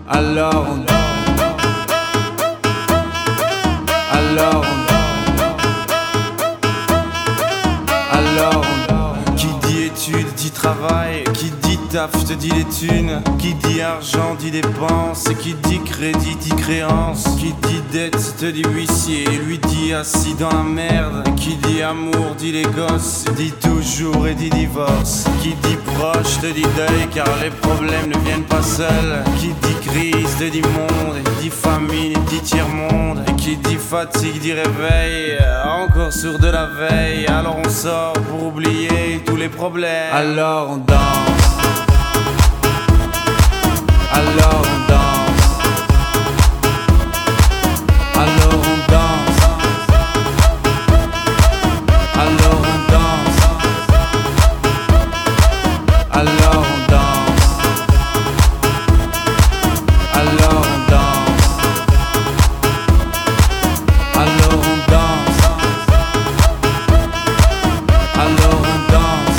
Alors on Alors Qui dit études dit travail, qui dit taf te dit les thunes, qui dit argent dit dépenses, qui dit crédit dit créance, qui dit dette te dit huissier, lui dit assis dans la merde, qui dit amour dit les gosses, dit toujours et dit divorce, qui dit proche te dit deuil car les problèmes ne viennent pas seuls, qui dit crise te dit monde, dit famine dit tiers-monde, et qui dit fatigue dit réveil, encore sourd de la veille, alors on sort pour oublier tous les problèmes. Alors on danse. Alors on danse. Alors on danse. Alors on danse. Alors on danse. Alors on danse. Alors on danse. Alors on danse.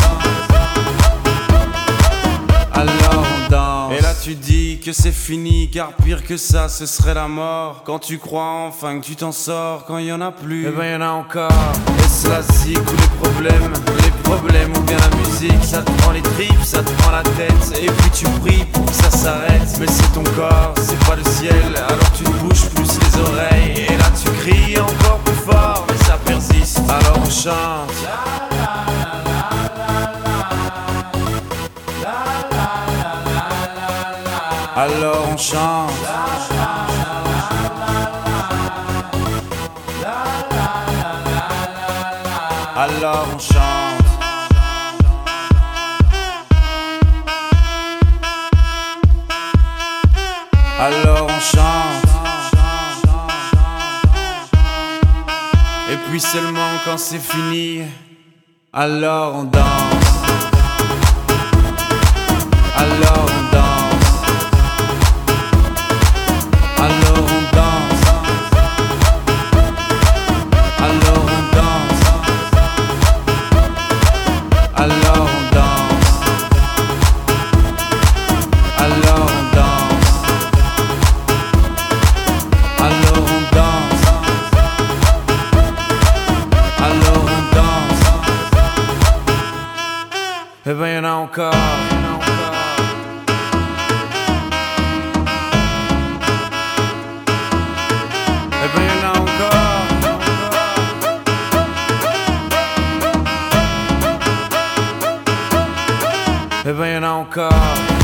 Alors on danse. Et là tu dis que c'est fini, car pire que ça ce serait la mort. Quand tu crois enfin que tu t'en sors, quand il y en a plus, eh ben y en a encore. Et cela zig ou les problèmes ou bien la musique, ça te prend les tripes, ça te prend la tête, et puis tu pries pour que ça s'arrête. Mais c'est ton corps, c'est pas le ciel, alors tu ne bouges plus les oreilles. Et là tu cries encore plus fort, mais ça persiste, alors on chante. Alors on chante. Alors on chante. Alors on chante. Et puis seulement quand c'est fini, alors on danse. Alors on danse. Alors on danse. Alors on danse. Alors on danse. Alors on danse. Alors on danse. Alors on danse. Eh ben y'en a encore. Eh ben y'en a encore. Eh ben y'en a encore.